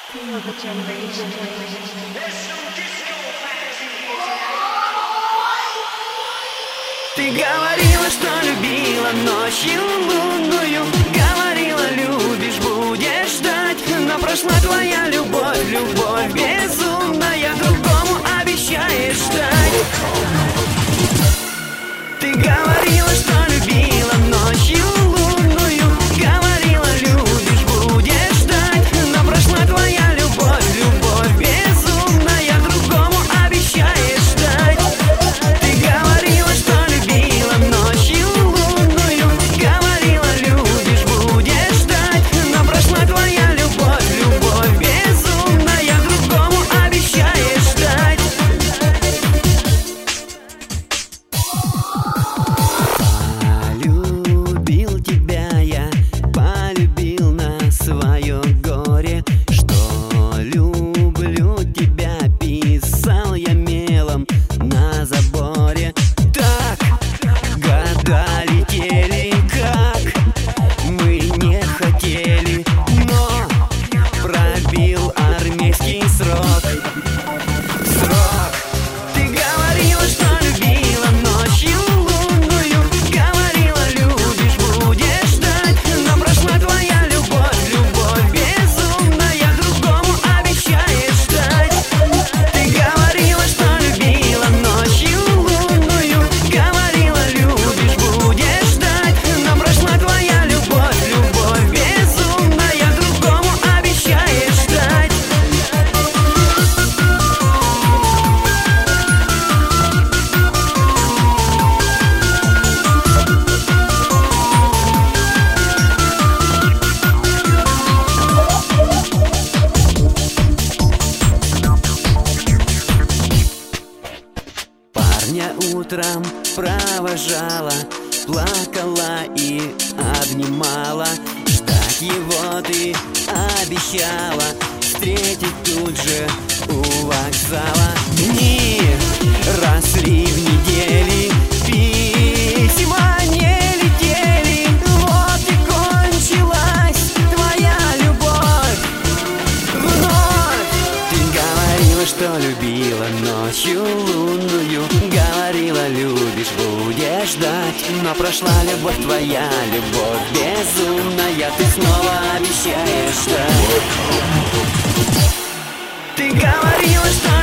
Ты говорила, что любила ночью лунную, говорила, любишь, будешь ждать. Но прошла твоя любовь, любовь безумная, другому обещаешь ждать. Ты говорила, что любила ночью лунную, говорила, любишь, будешь ждать. Но прошла твоя любовь, любовь безумная, другому обещаешь ждать. Ты говорила, что любила ночью лунную, говорила, любишь, будешь ждать. Но прошла твоя любовь, любовь безумная, другому обещаешь ждать. Полюбил тебя я, полюбил на свое горе. Что люблю тебя, писал я мелом на заборе. Так года летели, как мы не хотели, но пробил армейский срок. Ты говорила, что любила ночью лунную, говорила, любишь, будешь ждать. Но прошла твоя любовь, любовь безумная, другому обещаешь ждать. Ты говорила, что любила ночью лунную, говорила, любишь, будешь ждать. Но прошла твоя любовь, любовь безумная, другому обещаешь ждать. Парня утром провожала, плакала и обнимала. Ждать его ты обещала, встретить тут же у вокзала. Дни росли в недели, письма не летели. Вот и кончилась твоя любовь вновь. Ты говорила, что любила ночью лунную, говорила, любишь, будешь ждать. Но прошла любовь твоя, любовь безумная, ты снова обещаешь ждать. Ты говорила, что